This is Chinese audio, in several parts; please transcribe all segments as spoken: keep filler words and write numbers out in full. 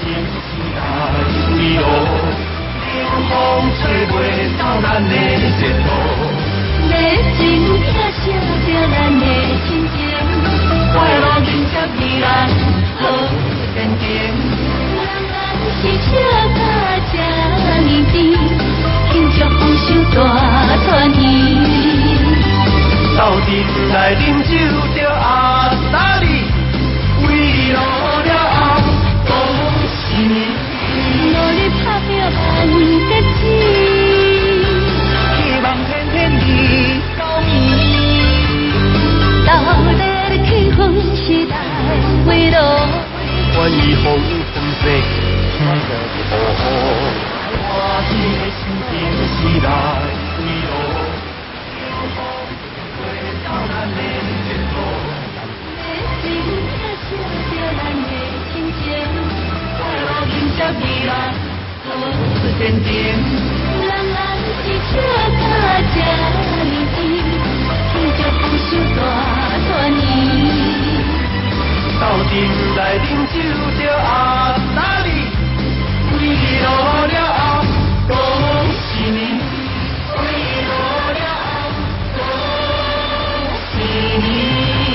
情时代为路，冷风吹袂走咱的前途。热情影射着咱的亲情，快乐迎接未来好前程。人人是笑甲这年甜，庆祝丰收大团圆。斗阵来饮酒着阿达里，为路了后恭喜你。努力打拼万得志，希望天天地高明。斗在起风时代为路，愿意风风雪听着保护。我这个心情时代为路。未来好前程，人人是笑甲这年甜，庆祝丰收大团圆。斗阵来饮酒着阿达里，为路了后恭喜你，为路了后恭喜你。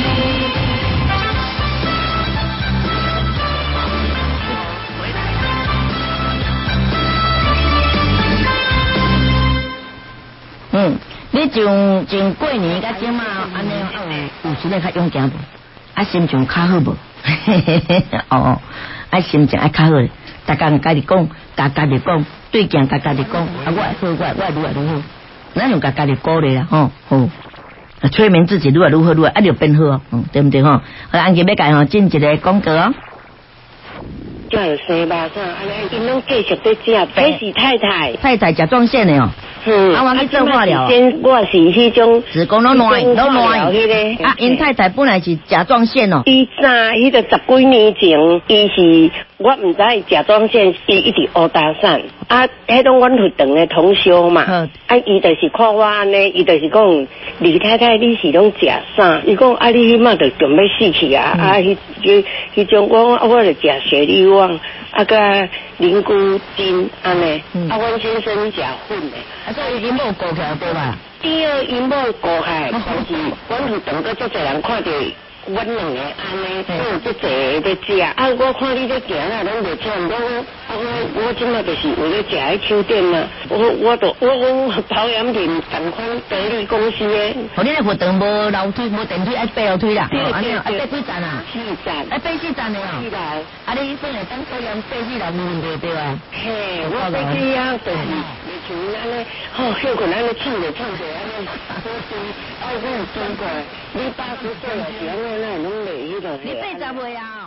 嗯，你从从过年甲今嘛安尼啊有有时咧较勇行无？啊心情较好无？哦，啊心情爱较好咧，逐工家己讲，家家己讲，对镜家家己讲，啊我好我我愈来愈好，咱用家家己鼓励啦吼，好，催眠自己愈来愈好愈来啊就变好哦，嗯对毋对吼？好，安吉要甲吼进一个广告哦。 叫生吧啥？安尼因拢继续在食，这是太太。 太太甲状腺的哦。 嗯， 啊，我去做化疗。 先我是迄种子宫拢烂，拢烂。 迄个啊，因太太本来是甲状腺哦。 伊早迄个十几年前，伊是我毋知甲状腺，伊一直乌打散。啊，迄种阮会长的同修嘛。嗯。啊，伊就是看我安尼，伊就是讲李太太你是拢食啥？伊讲啊，你迄马就准备死去啊！啊，迄迄迄种我我就食雪利旺，啊甲灵菇精安尼。啊，阮先生食粉的。 啊，所以因某顾起来对吧？ 第二因某顾起来，但是阮会长个足侪人看到。阮两个安尼，有足侪在食。啊，我看你在行啊，拢袂穿。我我我即马就是为了食迄秋店嘛。我我都我我保养品同款代理公司的。 哦，你那活动无楼梯，无电梯，爱爬楼梯啦。 对对对。 啊，爬几站啊？ 四站。 啊，爬四站的哦。 四楼。 啊，你算下当保养爬四楼没问题对啊？ 嘿，我爬去啊，就是。像安尼，吼，休困安尼唱着唱着安尼，好听，啊，我有听过。你八十岁了，是安尼，那拢袂迄个。 你八十岁啊？